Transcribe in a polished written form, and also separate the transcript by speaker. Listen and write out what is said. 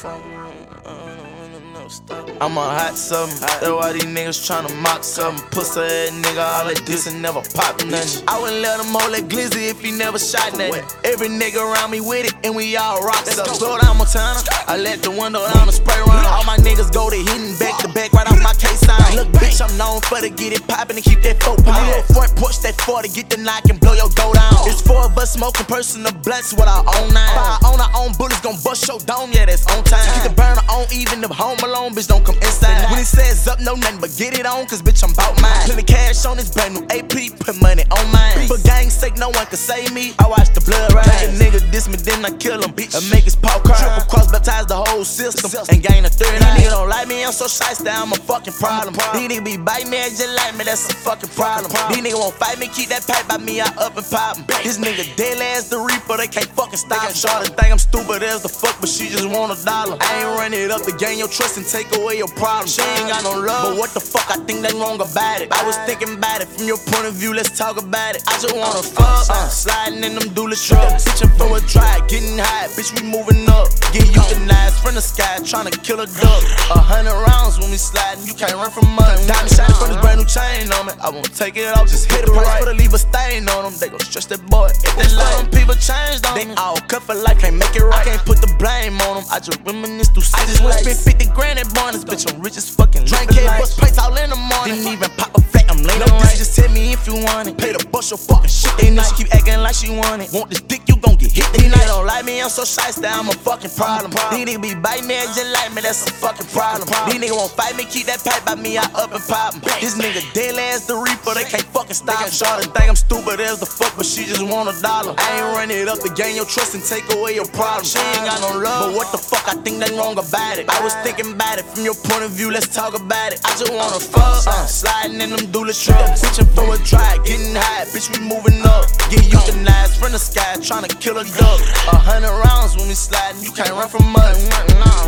Speaker 1: I'm a hot something, that's why these niggas tryna mock something. Pussy ass nigga, all that this and never pop nothing. I wouldn't let him hold that glizzy if he never shot nothing. Every nigga around me with it, and we all rock something. Slow down, Montana, I let the window down and spray around. All my niggas go to hitting back to back right off my case sign. Look, bitch, I'm known for to get it poppin' and keep that 4 pound. Front porch that 40, get the knock and blow your dough down. It's 4 of us smoking personal blunts with our own 9. Fire on our own bullets, gon' bust your dome, yeah, that's on time. Keep the burner on, even if home alone, bitch, don't come inside. When he says up, no nothing but get it on, cause bitch, I'm bout mine. Plenty cash on this brand new AP, put money on mine. For gang's sake, no one can save me. I watch the blood rise. Make a nigga diss me, then I kill him, bitch, and make his paw cry. Triple cross, baptize the whole system, and gain a third eye. These niggas don't like me, I'm so shiesty, I'm a fucking problem. These niggas be biting me, just like me, that's a fucking problem. These niggas won't fight me, keep that pipe by me, I up and pop 'em. This nigga dead as the reaper, they can't fucking stop. Shorty think I'm stupid as the fuck, but she just want $1. I ain't run it up to gain your trust and take away your problem. She ain't got no love, but what the fuck I think they wrong about it. I was thinking about it from your point of view, let's talk about it. I just wanna fuck, sliding in them dually trucks. Bitchin' for a drive, getting high, bitch, we moving up. Get euthanized from the sky, tryna kill a duck. 100 rounds when we sliding, you can't run from us. Diamond shining from this brand new chain on me, I won't take it off, just hit it right. Put a leave a stain on them, they gon' stretch that boy. If they let them people changed on me, they all cut for life, can't make it right. I can't put the blame on them, I just reminisce through I just went spend 50 grand at Barnes, bitch, I'm rich as fucking. Drink it, bust plates all in the morning. Didn't even pop a flat, I'm leaning right. Just tell me if you want it, pay to bust your fucking shit. And she keep acting like she want it. Want this dick, you gon' get hit. These niggas don't like me, I'm so shiesty, I'm a fucking problem. These niggas be biting me, just like me, that's a fucking problem. These niggas won't fight me, keep that pipe by me, I up and pop 'em. This nigga dead as the reaper, they can't fucking stop. Shorty think I'm stupid as the fuck, but she just want $1. I ain't run it up to gain your trust and take away your problem. She ain't got no love, but what the fuck I think they wrong about it. I was thinking about it from your point of view, let's talk about it. I just wanna fuck, sliding in them dually trucks. Bitchin' for a drive, getting high, bitch, we moving up. Get euthanized from the sky, tryna kill a duck. 100 rounds when we sliding, you can't run from us.